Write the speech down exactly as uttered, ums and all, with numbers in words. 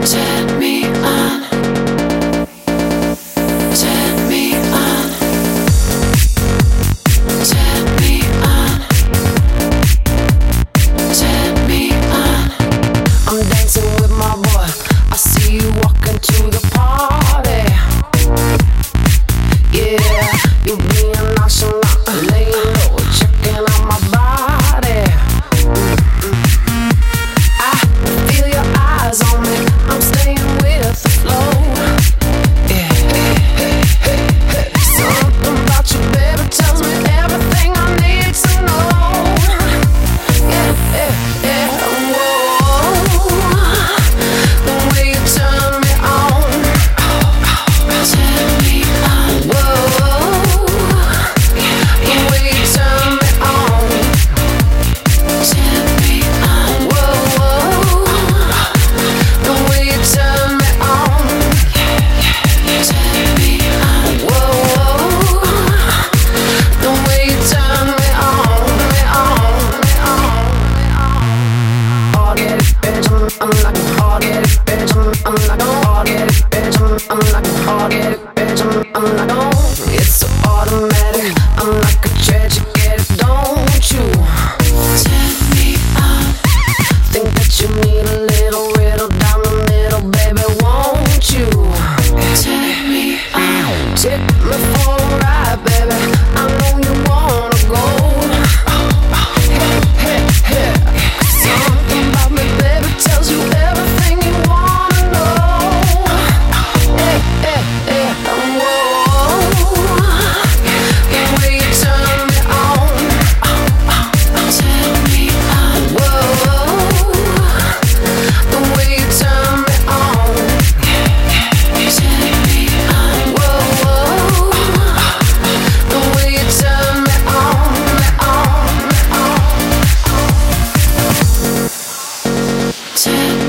Turn me on. Turn me on. Turn me on. Turn me on. I'm dancing with my boy. I see you walking to the party. Yeah, you being nonchalant, laying low, checking out my body. I feel your eyes on me. I'm staying with the flow. Yeah. Something about you, baby, tells me everything I need to know. Yeah, yeah, yeah. Whoa, the way you turn me on, turn me on. Whoa, the way you turn me on, turn me on. Whoa, the way you turn me on, turn me on. Whoa, the way you turn me on, me on, me on, me on. Hard get it, bitch. I'm, I'm like a hard get it, bitch. I'm, I'm like a hard get it, bitch. I'm, I'm like a hard get it, bitch. I'm, I'm like a. It's so automatic. I'm like a treasure, get it, don't you? Turn me on. Think that you need a little riddle down the middle, baby, won't you? Turn me on. Take me for a ride, baby. I know you wanna go. Hey, hey, hey. Something about me, baby, tells you everything you wanna know. Hey, hey, hey. Whoa, the way you turn me on, turn me on. Whoa, the way you turn me on, turn me on. Whoa, the way you turn me on, me on, me on. Turn